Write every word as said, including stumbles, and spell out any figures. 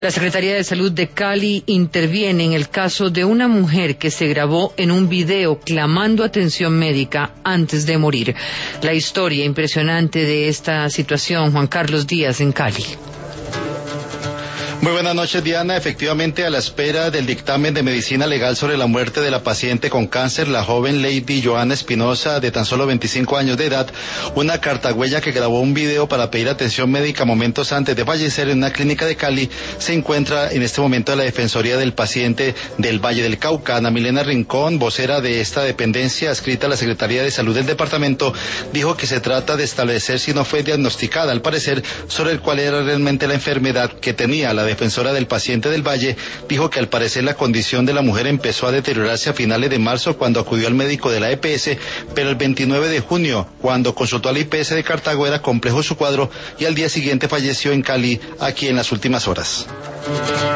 La Secretaría de Salud de Cali interviene en el caso de una mujer que se grabó en un video clamando atención médica antes de morir. La historia impresionante de esta situación, Juan Carlos Díaz en Cali. Muy buenas noches, Diana. Efectivamente, a la espera del dictamen de medicina legal sobre la muerte de la paciente con cáncer, la joven Lady Joana Espinosa, de tan solo veinticinco años de edad, una cartagüeya que grabó un video para pedir atención médica momentos antes de fallecer en una clínica de Cali, se encuentra en este momento en la Defensoría del Paciente del Valle del Cauca. Ana Milena Rincón, vocera de esta dependencia adscrita a la Secretaría de Salud del departamento, dijo que se trata de establecer si no fue diagnosticada, al parecer, sobre el cuál era realmente la enfermedad que tenía. La defensora del paciente del Valle dijo que al parecer la condición de la mujer empezó a deteriorarse a finales de marzo cuando acudió al médico de la E P S, pero el veintinueve de junio, cuando consultó al I P S de Cartago, era complejo su cuadro y al día siguiente falleció en Cali, aquí en las últimas horas.